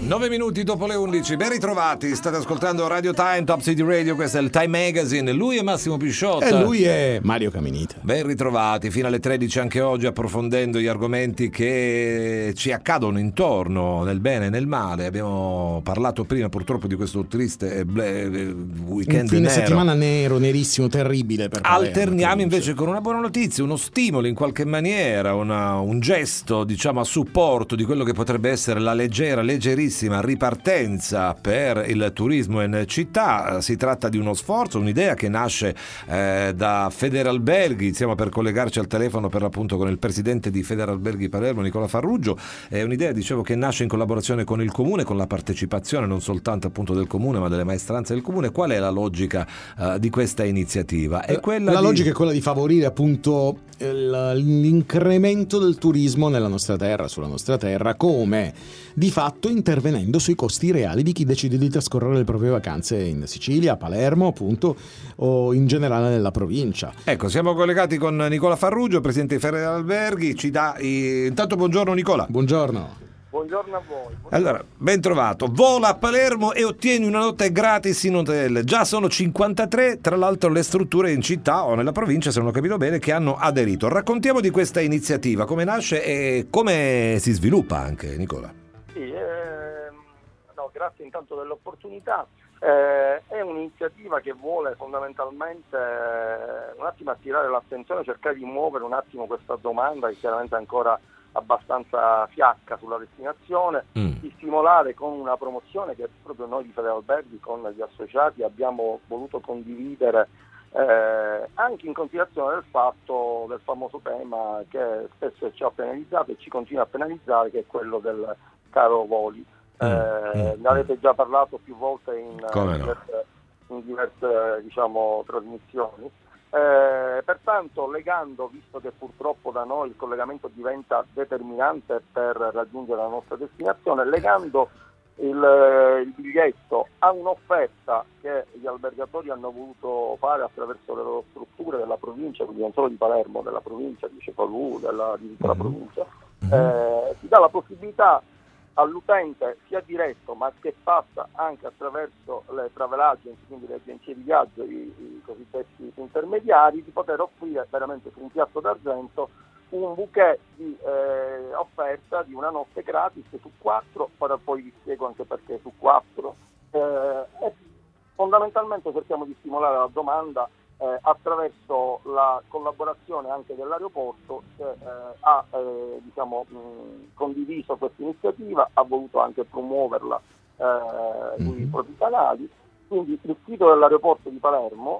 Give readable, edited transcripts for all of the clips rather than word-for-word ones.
9 minuti dopo le 11, ben ritrovati, state ascoltando Radio Time, Top City Radio, questo è il Time Magazine, lui è Massimo Pisciotta. E lui è Mario Caminita. Ben ritrovati, fino alle 13 anche oggi, approfondendo gli argomenti che ci accadono intorno, nel bene e nel male. Abbiamo parlato prima purtroppo di questo triste weekend un fine nero. Settimana nero, nerissimo, terribile per Palermo. Alterniamo invece con una buona notizia, uno stimolo in qualche maniera, un gesto diciamo a supporto di quello che potrebbe essere la leggerissima ripartenza per il turismo in città. Si tratta di uno sforzo, un'idea che nasce da Federalberghi. Stiamo per collegarci al telefono per l'appunto con il presidente di Federalberghi Palermo, Nicola Farrugio. È un'idea, dicevo, che nasce in collaborazione con il comune, con la partecipazione non soltanto appunto del comune ma delle maestranze del comune. Qual è la logica di questa iniziativa? È quella logica è quella di favorire appunto l'incremento del turismo nella nostra terra, sulla nostra terra, come di fatto intervenendo sui costi reali di chi decide di trascorrere le proprie vacanze in Sicilia, a Palermo appunto, o in generale nella provincia. Ecco, siamo collegati con Nicola Farrugio, presidente di Federalberghi. Intanto buongiorno Nicola. Buongiorno. Buongiorno a voi. Allora, ben trovato. Vola a Palermo e ottieni una notte gratis in hotel. Già sono 53, tra l'altro, le strutture in città o nella provincia, se non ho capito bene, che hanno aderito. Raccontiamo di questa iniziativa, come nasce e come si sviluppa anche, Nicola. Sì, grazie intanto dell'opportunità. È un'iniziativa che vuole fondamentalmente un attimo attirare l'attenzione, cercare di muovere un attimo questa domanda che chiaramente è ancora abbastanza fiacca sulla destinazione, di stimolare con una promozione che proprio noi di Federalberghi con gli associati abbiamo voluto condividere, anche in considerazione del fatto del famoso tema che spesso ci ha penalizzato e ci continua a penalizzare, che è quello del caro voli. Ne avete già parlato più volte in diverse diciamo trasmissioni. Pertanto legando, visto che purtroppo da noi il collegamento diventa determinante per raggiungere la nostra destinazione, legando il biglietto a un'offerta che gli albergatori hanno voluto fare attraverso le loro strutture della provincia, quindi non solo di Palermo, della provincia di Cefalù, di tutta la provincia, si dà la possibilità all'utente sia diretto ma che passa anche attraverso le travel agency, quindi le agenzie di viaggio, i cosiddetti intermediari, di poter offrire veramente su un piatto d'argento un bouquet di offerta di una notte gratis su 4, poi vi spiego anche perché su 4, e fondamentalmente cerchiamo di stimolare la domanda attraverso la collaborazione anche dell'aeroporto che ha condiviso questa iniziativa, ha voluto anche promuoverla sui propri canali. Quindi il sito dell'aeroporto di Palermo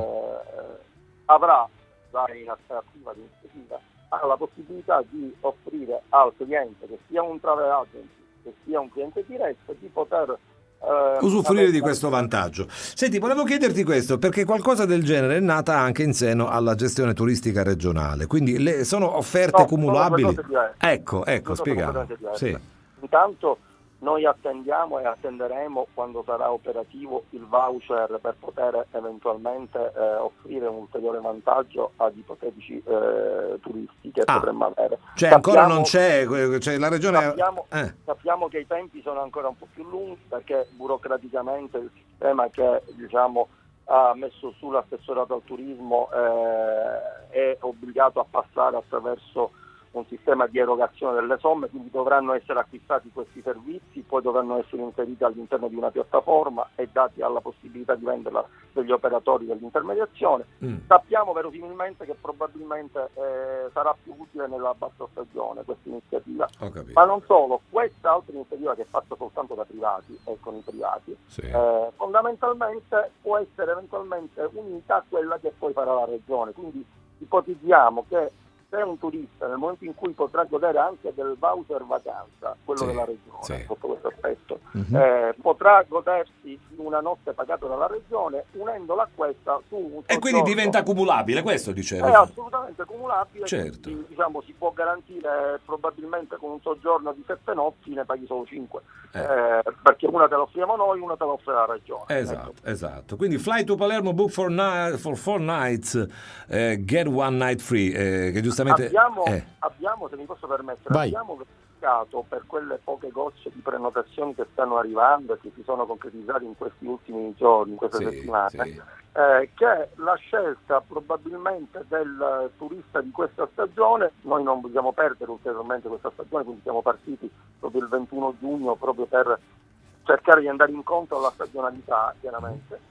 avrà, in attiva di iniziativa, ha la possibilità di offrire al cliente, che sia un travel agency, che sia un cliente diretto, di poter usufruire di questo vantaggio. Senti, volevo chiederti questo perché qualcosa del genere è nata anche in seno alla gestione turistica regionale, quindi sono offerte cumulabili. Ecco, spieghiamo. Sì. Intanto noi attendiamo e attenderemo quando sarà operativo il voucher per poter eventualmente offrire un ulteriore vantaggio ad ipotetici turisti che potremmo avere. Cioè ancora non c'è, la regione... Sappiamo che i tempi sono ancora un po' più lunghi perché burocraticamente il sistema che ha messo su l'assessorato al turismo è obbligato a passare attraverso un sistema di erogazione delle somme, quindi dovranno essere acquistati questi servizi, poi dovranno essere inseriti all'interno di una piattaforma e dati alla possibilità di venderla degli operatori dell'intermediazione. Sappiamo verosimilmente che probabilmente sarà più utile nella bassa stagione questa iniziativa, ma non solo, questa altra iniziativa che è fatta soltanto da privati e con i privati, fondamentalmente può essere eventualmente unita a quella che poi farà la regione, quindi ipotizziamo che se un turista nel momento in cui potrà godere anche del voucher vacanza, quello della regione, sotto questo aspetto, potrà godersi una notte pagata dalla regione unendola a questa su un e quindi diventa cumulabile, questo dicevo. È assolutamente cumulabile, certo. Quindi, si può garantire probabilmente con un soggiorno di 7 notti ne paghi solo 5, perché una te la offriamo noi, una te la offre la regione. Esatto. Quindi fly to Palermo, book for 4 nights, get one night free, che giustamente abbiamo, se mi posso permettere, abbiamo mercato, per quelle poche gocce di prenotazioni che stanno arrivando e che si sono concretizzate in questi ultimi giorni, in queste settimane, che la scelta probabilmente del turista di questa stagione, noi non vogliamo perdere ulteriormente questa stagione, quindi siamo partiti proprio il 21 giugno proprio per cercare di andare incontro alla stagionalità, chiaramente.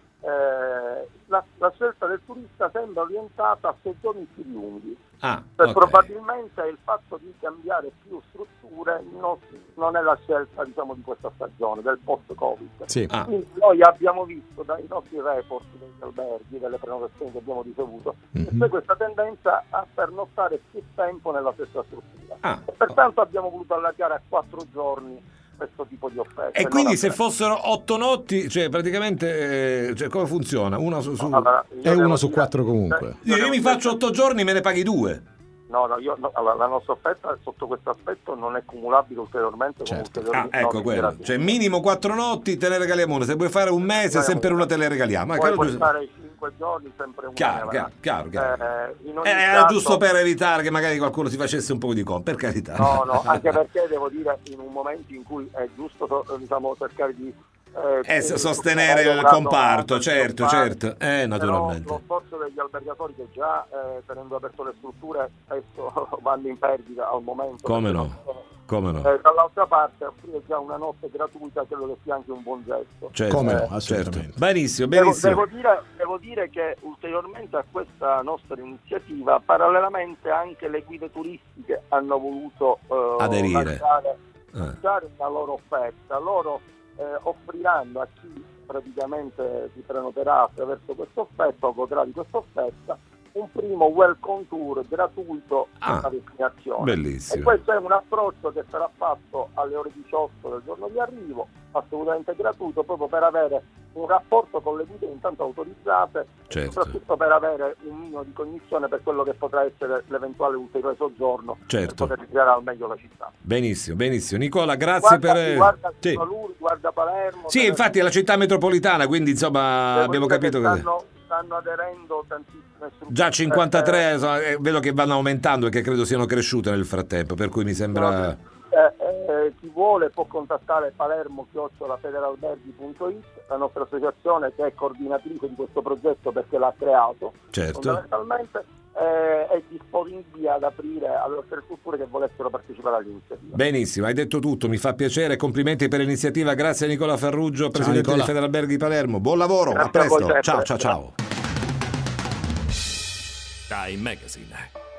La scelta del turista sembra orientata a soggiorni più lunghi. Probabilmente il fatto di cambiare più strutture non è la scelta, diciamo, di questa stagione, del post-Covid. Sì. Quindi noi abbiamo visto dai nostri report degli alberghi, delle prenotazioni che abbiamo ricevuto, che c'è questa tendenza a pernottare più tempo nella stessa struttura. E pertanto abbiamo voluto allargare a 4 giorni questo tipo di offerte. E quindi se fossero 8 notti, cioè praticamente come funziona? Uno su Allora, è uno su 4 comunque. Io mi faccio 8 giorni, me ne paghi 2. Allora, la nostra offerta sotto questo aspetto non è cumulabile ulteriormente con ulteriori ecco quello. Cioè minimo 4 notti te ne regaliamo una. Se vuoi fare un mese, sempre una te le regaliamo. Puoi fare 5 giorni, sempre una. Chiaro. Era giusto per evitare che magari qualcuno si facesse un po' di per carità. No, anche perché devo dire, in un momento in cui è giusto, diciamo, cercare di sostenere il comparto, certo, naturalmente. Lo sforzo degli albergatori che già tenendo aperte le strutture spesso vanno in perdita al momento. Come no? Dall'altra parte offrire già una notte gratuita credo che sia anche un buon gesto. Come no, assolutamente. Certo. Benissimo. Devo dire che ulteriormente a questa nostra iniziativa, parallelamente anche le guide turistiche hanno voluto aderire, dare una loro offerta. Loro offriranno a chi praticamente si prenoterà attraverso questa offerta o godrà di questa offerta un primo welcome tour gratuito alla destinazione. Bellissimo. E questo è un approccio che sarà fatto alle ore 18 del giorno di arrivo, assolutamente gratuito, proprio per avere un rapporto con le guide intanto autorizzate, e soprattutto per avere un minimo di cognizione per quello che potrà essere l'eventuale ulteriore soggiorno, per poter girare al meglio la città. Benissimo. Nicola, grazie guarda Palermo. Sì, infatti è la città metropolitana, quindi insomma abbiamo capito che stanno aderendo tantissime strutture. Già 53, vedo che vanno aumentando e che credo siano cresciute nel frattempo, per cui mi sembra... Chi vuole può contattare palermo@federalberghi.it, la nostra associazione che è coordinatrice di questo progetto perché l'ha creato. Certo. Fondamentalmente è disponibile ad aprire alle altre strutture che volessero partecipare all'iniziativa. Benissimo, hai detto tutto, mi fa piacere, complimenti per l'iniziativa, grazie a Nicola Ferruggio, presidente di Federalberghi Palermo, buon lavoro, grazie, a presto, a voi, ciao. Time Magazine.